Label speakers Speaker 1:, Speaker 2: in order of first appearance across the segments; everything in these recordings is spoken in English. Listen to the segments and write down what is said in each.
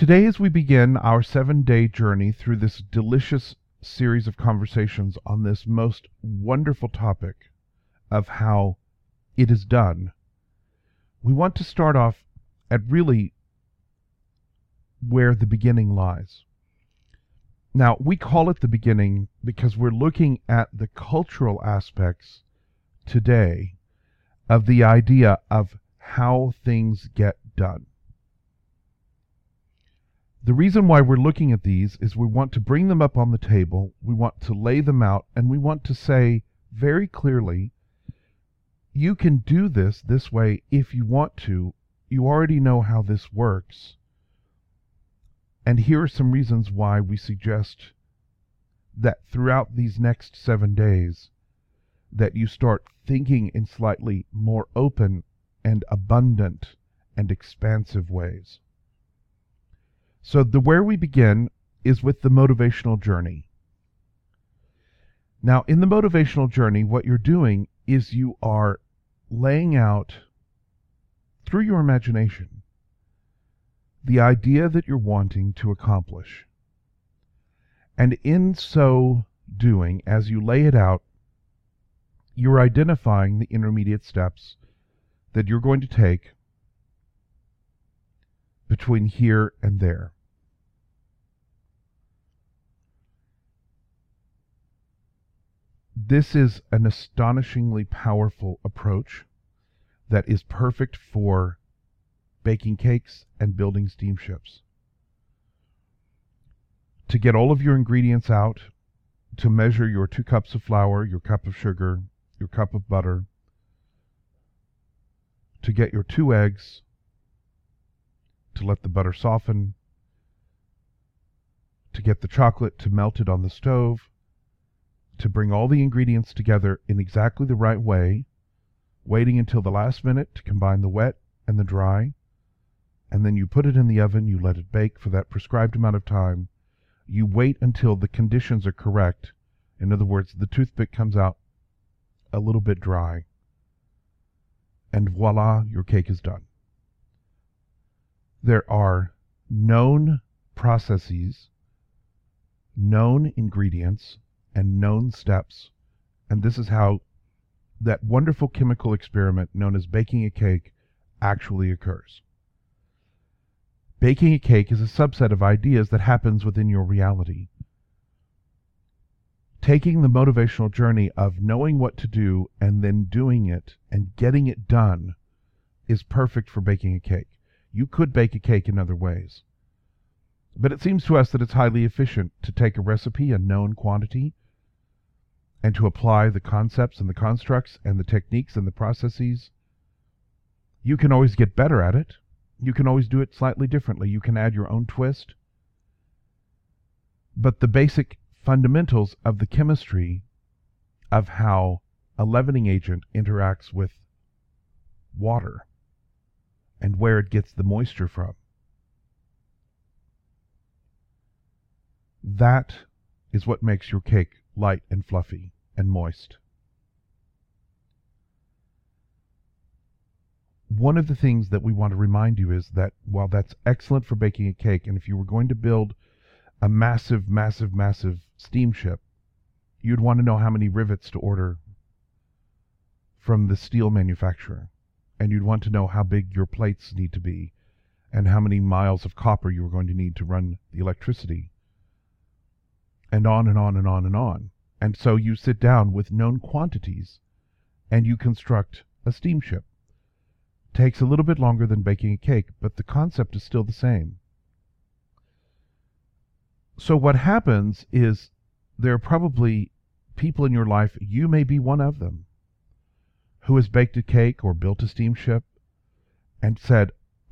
Speaker 1: Today, as we begin our 7-day journey through this delicious series of conversations on this most wonderful topic of how it is done, we want to start off at really where the beginning lies. Now, we call it the beginning because we're looking at the cultural aspects today of the idea of how things get done. The reason why we're looking at these is we want to bring them up on the table, we want to lay them out, and we want to say very clearly, you can do this way if you want to. You already know how this works. And here are some reasons why we suggest that throughout these next 7 days, that you start thinking in slightly more open and abundant and expansive ways. So where we begin is with the motivational journey. Now, in the motivational journey, what you're doing is you are laying out, through your imagination, the idea that you're wanting to accomplish. And in so doing, as you lay it out, you're identifying the intermediate steps that you're going to take between here and there. This is an astonishingly powerful approach that is perfect for baking cakes and building steamships. To get all of your ingredients out, to measure your 2 cups of flour, your cup of sugar, your cup of butter, to get your 2 eggs, to let the butter soften, to get the chocolate to melt it on the stove, to bring all the ingredients together in exactly the right way, waiting until the last minute to combine the wet and the dry, and then you put it in the oven, you let it bake for that prescribed amount of time, you wait until the conditions are correct, in other words, the toothpick comes out a little bit dry, and voila, your cake is done. There are known processes, known ingredients, and known steps, and this is how that wonderful chemical experiment known as baking a cake actually occurs. Baking a cake is a subset of ideas that happens within your reality. Taking the motivational journey of knowing what to do and then doing it and getting it done is perfect for baking a cake. You could bake a cake in other ways, but it seems to us that it's highly efficient to take a recipe, a known quantity, and to apply the concepts and the constructs and the techniques and the processes. You can always get better at it. You can always do it slightly differently. You can add your own twist. But the basic fundamentals of the chemistry of how a leavening agent interacts with water and where it gets the moisture from, that is what makes your cake light and fluffy and moist. One of the things that we want to remind you is that while that's excellent for baking a cake, and if you were going to build a massive steamship, you'd want to know how many rivets to order from the steel manufacturer, and you'd want to know how big your plates need to be, and how many miles of copper you were going to need to run the electricity, and on and on and on and on. And so you sit down with known quantities and you construct a steamship. Takes a little bit longer than baking a cake, but the concept is still the same. So what happens is there are probably people in your life, you may be one of them, who has baked a cake or built a steamship and said,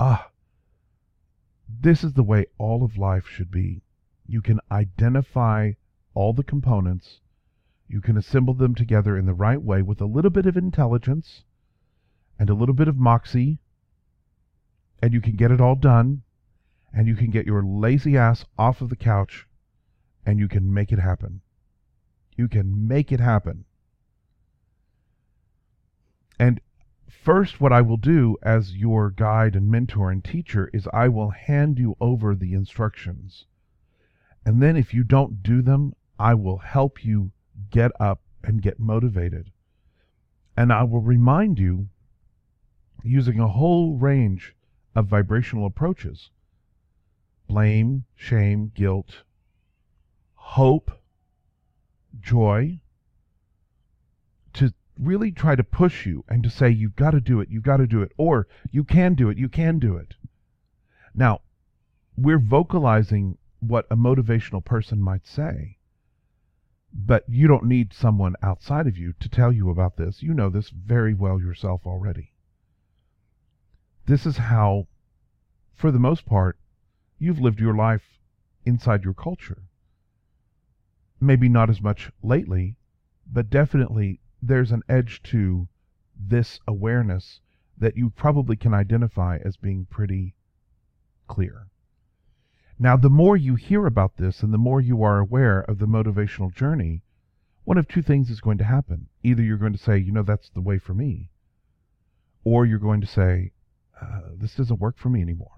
Speaker 1: this is the way all of life should be. You can identify all the components, you can assemble them together in the right way with a little bit of intelligence and a little bit of moxie, and you can get it all done, and you can get your lazy ass off of the couch, and you can make it happen. You can make it happen. And first, what I will do as your guide and mentor and teacher is I will hand you over the instructions. And then if you don't do them, I will help you get up and get motivated. And I will remind you using a whole range of vibrational approaches: blame, shame, guilt, hope, joy, to really try to push you and to say, you've got to do it, you've got to do it, or you can do it, you can do it. Now, we're vocalizing what a motivational person might say, but you don't need someone outside of you to tell you about this. You know this very well yourself already. This is how, for the most part, you've lived your life inside your culture. Maybe not as much lately, but definitely there's an edge to this awareness that you probably can identify as being pretty clear. Now, the more you hear about this and the more you are aware of the motivational journey, one of two things is going to happen. Either you're going to say, you know, that's the way for me, or you're going to say, this doesn't work for me anymore.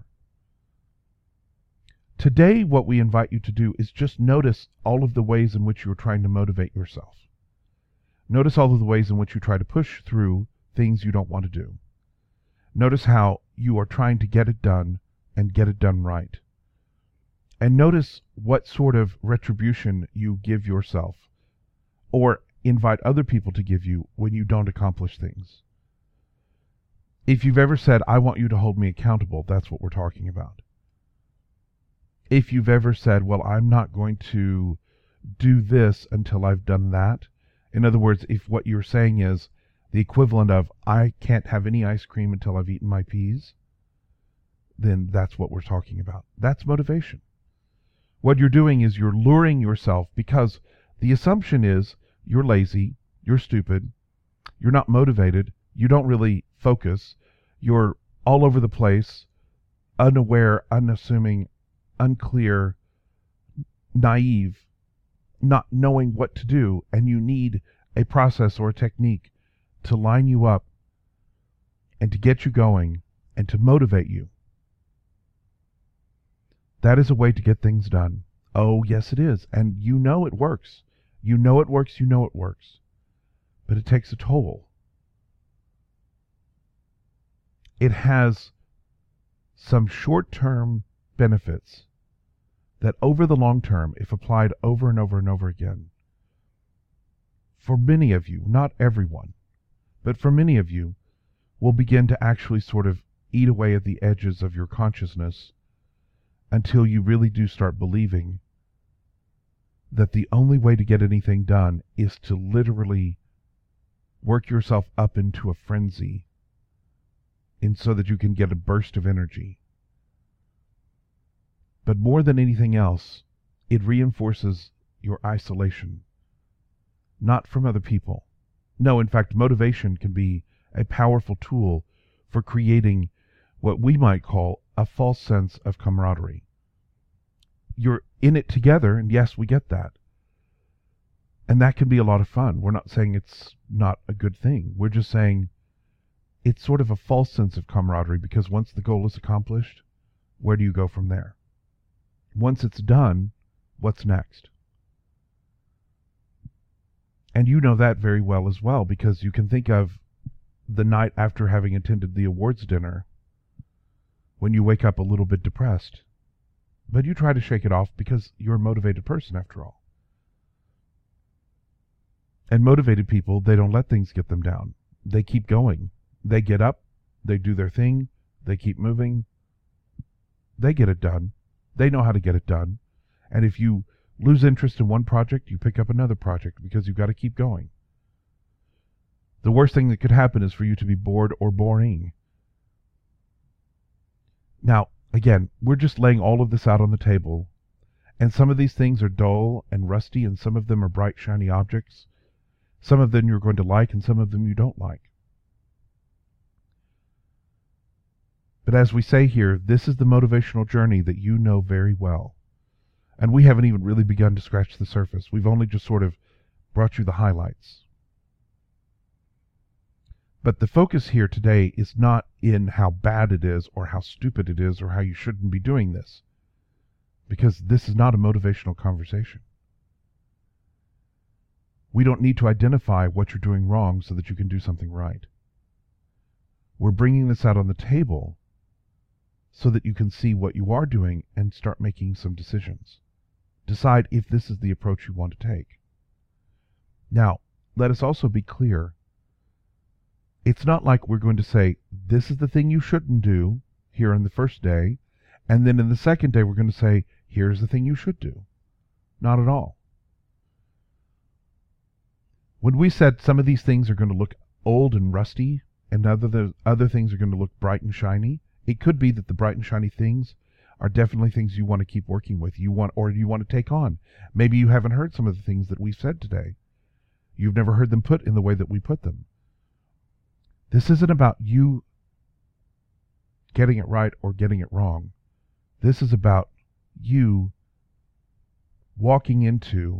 Speaker 1: Today, what we invite you to do is just notice all of the ways in which you're trying to motivate yourself. Notice all of the ways in which you try to push through things you don't want to do. Notice how you are trying to get it done and get it done right. And notice what sort of retribution you give yourself or invite other people to give you when you don't accomplish things. If you've ever said, I want you to hold me accountable, that's what we're talking about. If you've ever said, well, I'm not going to do this until I've done that. In other words, if what you're saying is the equivalent of, I can't have any ice cream until I've eaten my peas, then that's what we're talking about. That's motivation. What you're doing is you're luring yourself, because the assumption is you're lazy, you're stupid, you're not motivated, you don't really focus, you're all over the place, unaware, unassuming, unclear, naive, not knowing what to do, and you need a process or a technique to line you up and to get you going and to motivate you. That is a way to get things done. Oh, yes, it is. And you know it works. You know it works, you know it works. But it takes a toll. It has some short-term benefits that over the long term, if applied over and over and over again, for many of you, not everyone, but for many of you, will begin to actually sort of eat away at the edges of your consciousness until you really do start believing that the only way to get anything done is to literally work yourself up into a frenzy so that you can get a burst of energy. But more than anything else, it reinforces your isolation, not from other people. No, in fact, motivation can be a powerful tool for creating what we might call a false sense of camaraderie. You're in it together, and yes, we get that. And that can be a lot of fun. We're not saying it's not a good thing. We're just saying it's sort of a false sense of camaraderie, because once the goal is accomplished, where do you go from there? Once it's done, what's next? And you know that very well as well, because you can think of the night after having attended the awards dinner when you wake up a little bit depressed. But you try to shake it off because you're a motivated person after all. And motivated people, they don't let things get them down. They keep going. They get up, they do their thing, they keep moving, they get it done. They know how to get it done. And if you lose interest in one project, you pick up another project because you've got to keep going. The worst thing that could happen is for you to be bored or boring. Now, again, we're just laying all of this out on the table, and some of these things are dull and rusty, and some of them are bright, shiny objects. Some of them you're going to like, and some of them you don't like. But as we say here, this is the motivational journey that you know very well. And we haven't even really begun to scratch the surface. We've only just sort of brought you the highlights. But the focus here today is not in how bad it is or how stupid it is or how you shouldn't be doing this, because this is not a motivational conversation. We don't need to identify what you're doing wrong so that you can do something right. We're bringing this out on the table so that you can see what you are doing and start making some decisions. Decide if this is the approach you want to take. Now, let us also be clear. It's not like we're going to say, this is the thing you shouldn't do here in the first day, and then in the second day we're going to say, here's the thing you should do. Not at all. When we said some of these things are going to look old and rusty, and other things are going to look bright and shiny, it could be that the bright and shiny things are definitely things you want to keep working with, you want to take on. Maybe you haven't heard some of the things that we've said today. You've never heard them put in the way that we put them. This isn't about you getting it right or getting it wrong. This is about you walking into,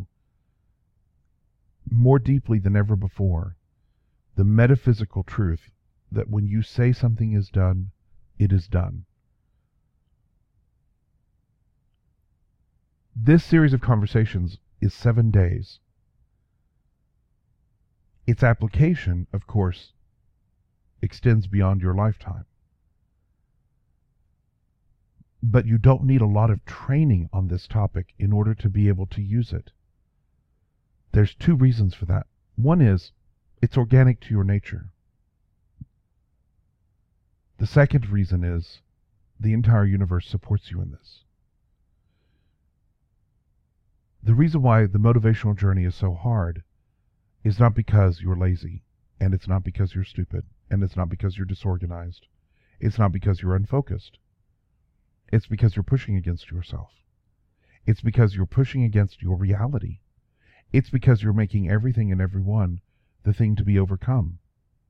Speaker 1: more deeply than ever before, the metaphysical truth that when you say something is done, it is done. This series of conversations is 7 days. Its application, of course, extends beyond your lifetime. But you don't need a lot of training on this topic in order to be able to use it. There's 2 reasons for that. One is, it's organic to your nature. The second reason is, the entire universe supports you in this. The reason why the motivational journey is so hard is not because you're lazy, and it's not because you're stupid, and it's not because you're disorganized. It's not because you're unfocused. It's because you're pushing against yourself. It's because you're pushing against your reality. It's because you're making everything and everyone the thing to be overcome.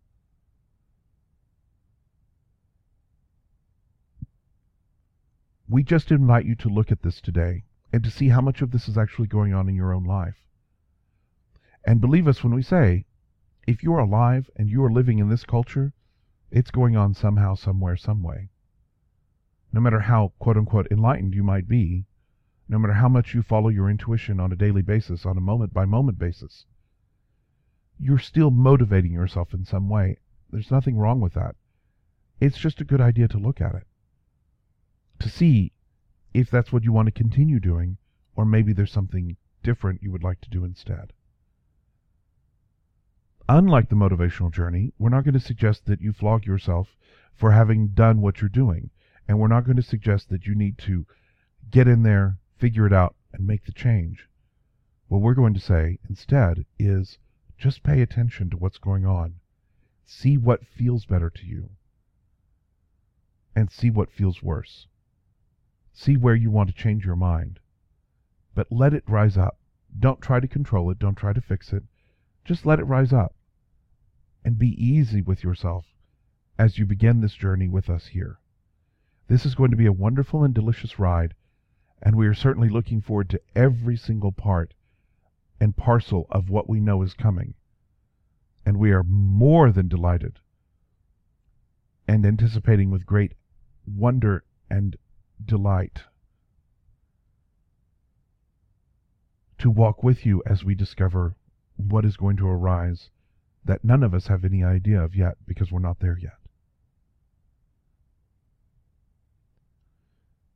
Speaker 1: We just invite you to look at this today and to see how much of this is actually going on in your own life. And believe us when we say, if you're alive and you are living in this culture, it's going on somehow, somewhere, some way. No matter how quote-unquote enlightened you might be, no matter how much you follow your intuition on a daily basis, on a moment-by-moment basis, you're still motivating yourself in some way. There's nothing wrong with that. It's just a good idea to look at it, to see if that's what you want to continue doing, or maybe there's something different you would like to do instead. Unlike the motivational journey, we're not going to suggest that you flog yourself for having done what you're doing, and we're not going to suggest that you need to get in there, figure it out, and make the change. What we're going to say instead is just pay attention to what's going on. See what feels better to you, and see what feels worse. See where you want to change your mind, but let it rise up. Don't try to control it. Don't try to fix it. Just let it rise up, and be easy with yourself as you begin this journey with us here. This is going to be a wonderful and delicious ride, and we are certainly looking forward to every single part and parcel of what we know is coming. And we are more than delighted and anticipating with great wonder and delight to walk with you as we discover what is going to arise that none of us have any idea of yet, because we're not there yet.